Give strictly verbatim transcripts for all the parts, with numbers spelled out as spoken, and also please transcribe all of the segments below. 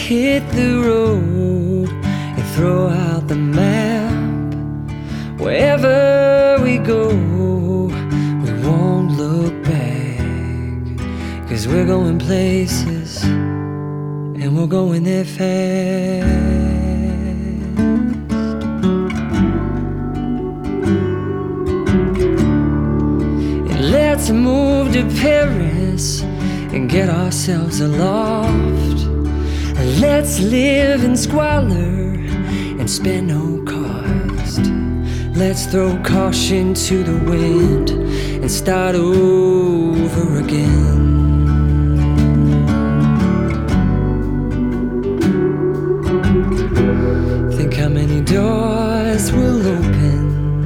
hit the road and throw out the map. Wherever we go, we won't look back, 'cause we're going places and we're going there fast. And let's move to Paris and get ourselves a loft. And let's live in squalor and spend no cost. Let's throw caution to the wind and start over again. Think how many doors will open,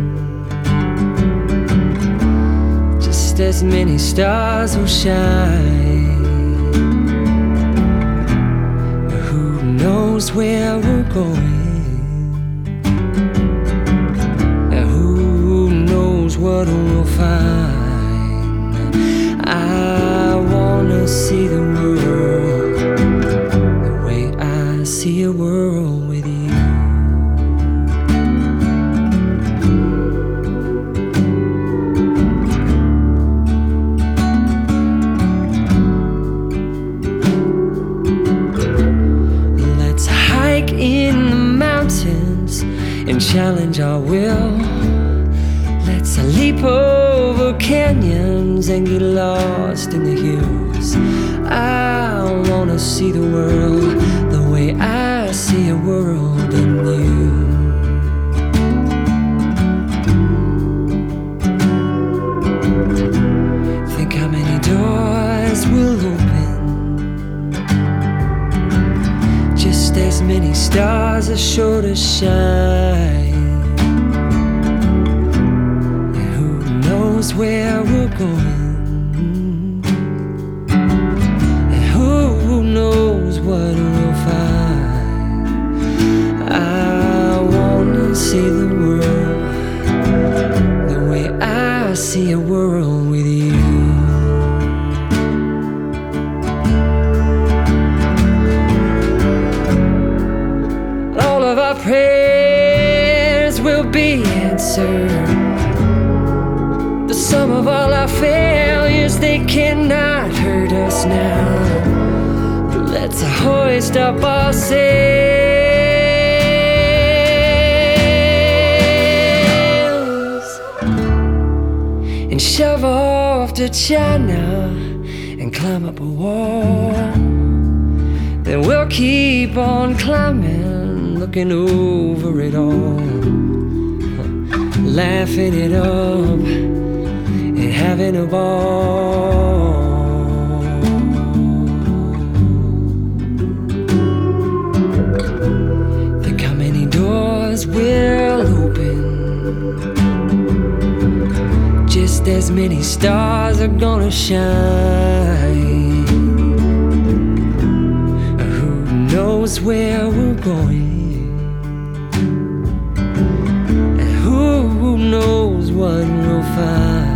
just as many stars will shine. Who knows where we're going? What we'll find. I wanna see the world the way I see a world with you. Let's hike in the mountains and challenge our will. Let's leap over canyons and get lost in the hills. I wanna see the world the way I see a world in you. Think how many doors will open, just as many stars are sure to shine. Where we're going, and who knows what we'll find. I wanna see the world the way I see a world with you. All of our prayers will be answered. Some of all our failures, they cannot hurt us now. Let's hoist up our sails and shove off to China and climb up a wall. Then we'll keep on climbing, looking over it all, laughing it up and having a ball. Think how many doors will open, just as many stars are gonna shine. Who knows where we're going, and who knows what we'll find.